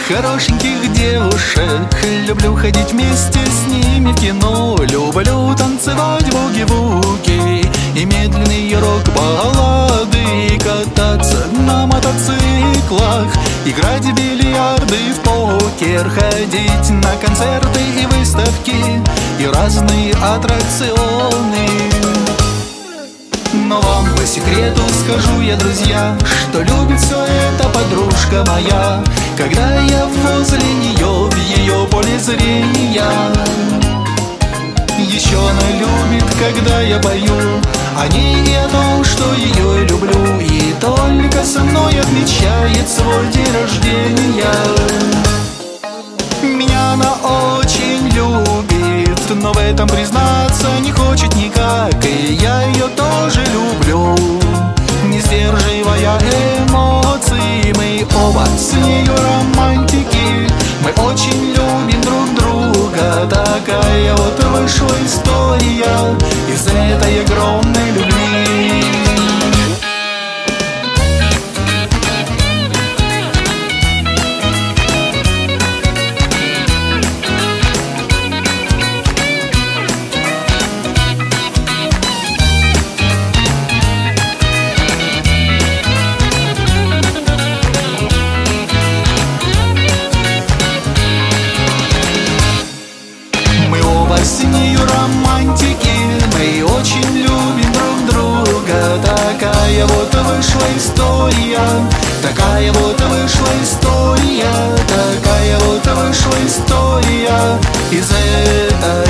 хорошеньких девушек. Люблю ходить вместе с ними в кино. Люблю танцевать буги-вуги и медленные рок-баллады, кататься на мотоциклах, играть в бильярды, в покер, ходить на концерты и выставки и разные аттракционы. Но вам по секрету скажу я, друзья, что любит все это подружка моя, когда я возле нее, в ее поле зрения. Еще она любит, когда я пою о ней и о том, что ее люблю, и только со мной отмечает свой день рождения. Меня она очень любит, но в этом признаться не хочет никак, и я ее тоже люблю, не сдерживая эмоций. Мы оба с нею романтики, мы очень любим друг друга. Такая вот вышла история из этой огромной любви. С нею романтики, мы очень любим друг друга. Такая вот вышла история, такая вот вышла история, такая вот вышла история из этой